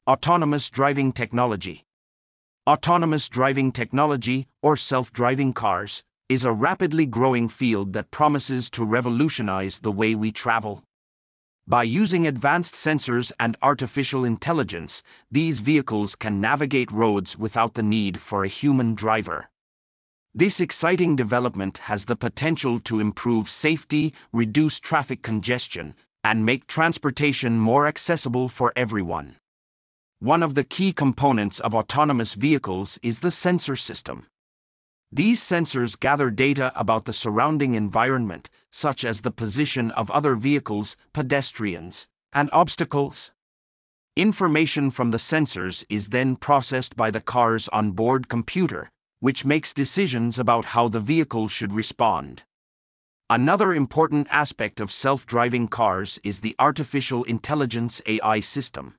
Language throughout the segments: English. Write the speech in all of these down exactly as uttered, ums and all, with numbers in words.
Autonomous driving technology. Autonomous driving technology, or self-driving cars, is a rapidly growing field that promises to revolutionize the way we travel. By using advanced sensors and artificial intelligence, these vehicles can navigate roads without the need for a human driver. This exciting development has the potential to improve safety, reduce traffic congestion, and make transportation more accessible for everyone. One of the key components of autonomous vehicles is the sensor system. These sensors gather data about the surrounding environment, such as the position of other vehicles, pedestrians, and obstacles. Information from the sensors is then processed by the car's onboard computer, which makes decisions about how the vehicle should respond. Another important aspect of self-driving cars is the artificial intelligence A I system.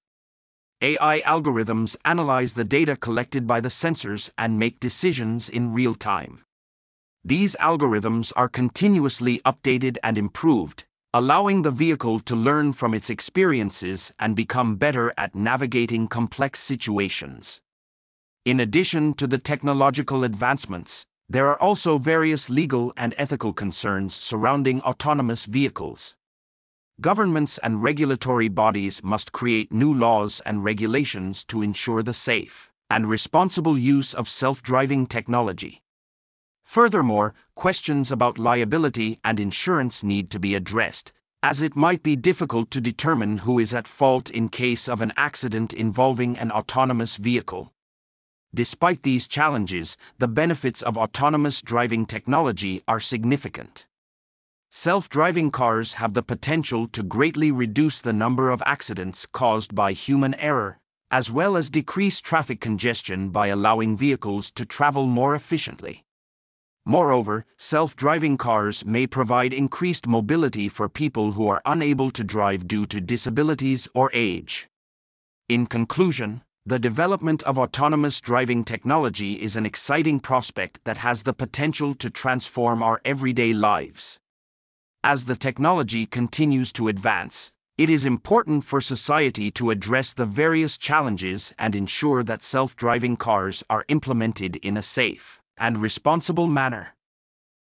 A I algorithms analyze the data collected by the sensors and make decisions in real time. These algorithms are continuously updated and improved, allowing the vehicle to learn from its experiences and become better at navigating complex situations. In addition to the technological advancements, there are also various legal and ethical concerns surrounding autonomous vehicles. Governments and regulatory bodies must create new laws and regulations to ensure the safe and responsible use of self-driving technology. Furthermore, questions about liability and insurance need to be addressed, as it might be difficult to determine who is at fault in case of an accident involving an autonomous vehicle. Despite these challenges, the benefits of autonomous driving technology are significant. Self-driving cars have the potential to greatly reduce the number of accidents caused by human error, as well as decrease traffic congestion by allowing vehicles to travel more efficiently. Moreover, self-driving cars may provide increased mobility for people who are unable to drive due to disabilities or age. In conclusion, the development of autonomous driving technology is an exciting prospect that has the potential to transform our everyday lives. As the technology continues to advance, it is important for society to address the various challenges and ensure that self-driving cars are implemented in a safe and responsible manner.